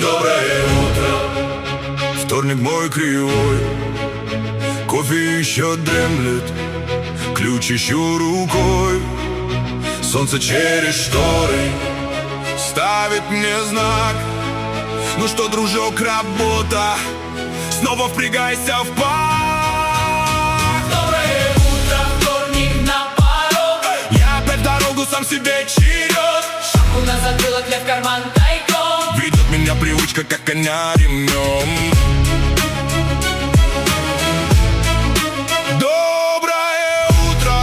Доброе утро, вторник мой кривой. Кофе еще дремлет, ключ ищу рукой. Солнце через шторы ставит мне знак. Ну что, дружок, работа, снова впрягайся в пах. Доброе утро, вторник на порог. Я опять в дорогу, сам себе черед. Шапку на затылок, лев в карман тайком. Ведет меня привычка, как коня ремнем. Доброе утро,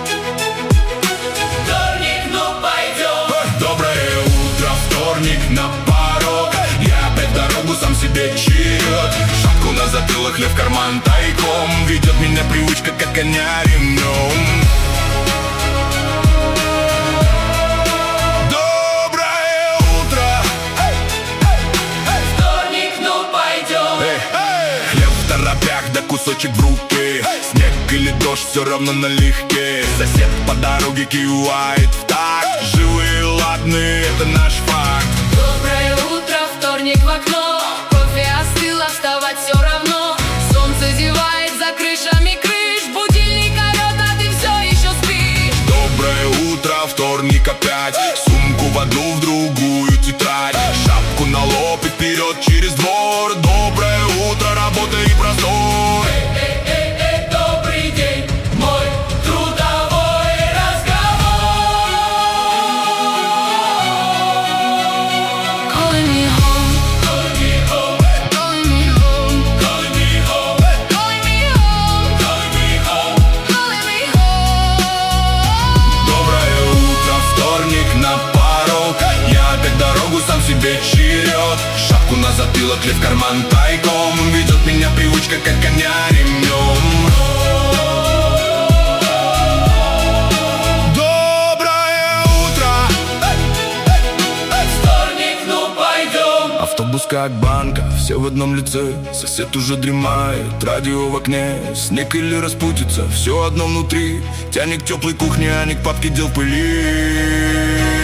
Вторник, ну пойдем. доброе утро, вторник на порог. Я опять в дорогу, сам себе черед. Шапку на затылок, лев в карман тайком. Ведет меня привычка, как коня ремнем. Доброе утро, Вторник, ну пойдем. хлеб в торопях, да кусочек в руке. Снег или дождь, все равно налегке. Сосед по дороге кивает в такт. Живые, ладные, это наш факт. Доброе утро, вторник в окно. Кофе остыло, вставать все равно. Солнце зевает за крышами крыш. Будильник орет, а ты все еще спишь. Доброе утро, вторник опять. Сумку в одну, в другую тетрадь. Шапку на лоб и вперед через двор. Доброе утро, работа и простор. Добрый день, мой трудовой разговор. Calling me home, calling me home, calling me home, calling me home, calling me home, calling me home, calling me home. Доброе утро, вторник на порог. Я опять дорогу, сам себе черед. Шапку на затылок, лев в карман тайком. Ведет меня привычка, как коня ремнем. Доброе утро, Вторник, ну пойдем. автобус как банка, все в одном лице. Сосед уже дремает, радио в окне. Снег или распутится, все одно внутри. Тянет к теплой кухне, а не к папке дел в пыли.